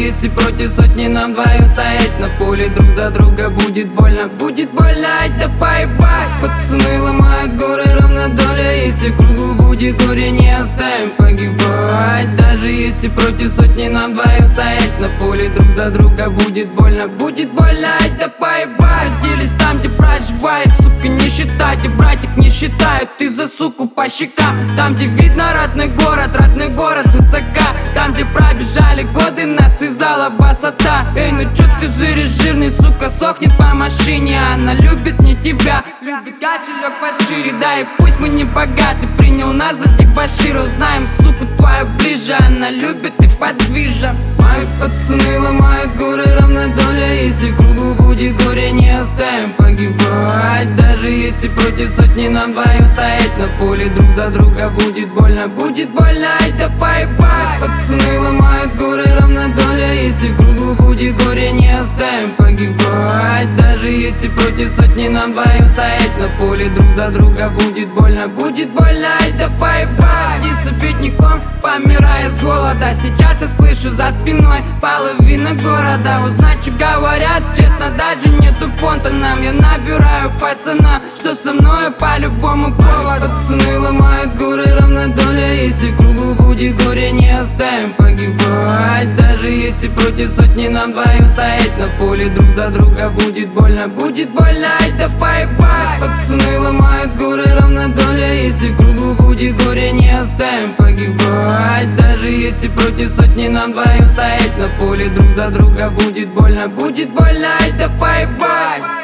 если против сотни нам двоим стоять на поле друг за друга, будет больно, ай да поебать. Пацаны ломают горы, равна доля, если в кругу будет горе, не оставим погибать. Даже если против сотни нам двоим стоять на поле друг за друга, будет больно, ай да поебать. Делись там, где проживает, сука, не считайте, братик не считают, ты за суку по щекам. Там, где видно родной город свысока. Там, где пробежали годы, нас связала басота. Эй, ну чё ты зыришь, жирный, сука, сохнет по машине. Она любит не тебя, любит кошелек пошире. Да и пусть мы не богаты, принял нас за дебоширов. Знаем, сука, твою ближе, она любит и подвижа. Мои пацаны ломают горы, равна доля, если в кругу будет горе, не оставим погибать. Даже если против сотни нам двоим стоять на поле друг за друга, будет больно, ай да поебать. Пацаны ломают горы, равна доля, если в кругу будет горе, не оставим погибать. Даже если против сотни нам двоим стоять на поле друг за друга, будет больно, ай да поебать. Птица бедняком, помирая с голода. Сейчас я слышу за спиной половина города. Узнать, что говорят, честно, даже нету понта нам. Я набираю пацана, что со мною по любому поводу. Пацаны ломают горы, равна доля, если в кругу будет горе, не оставим погибать. Даже если против сотни нам двоим стоять на поле друг за друга, будет больно, ай да поебать. Пацаны ломают горы, равна доля, если в кругу будет горе, не оставим погибать. Даже если против сотни нам двоим стоять на поле друг за друга, будет больно, ай да поебать.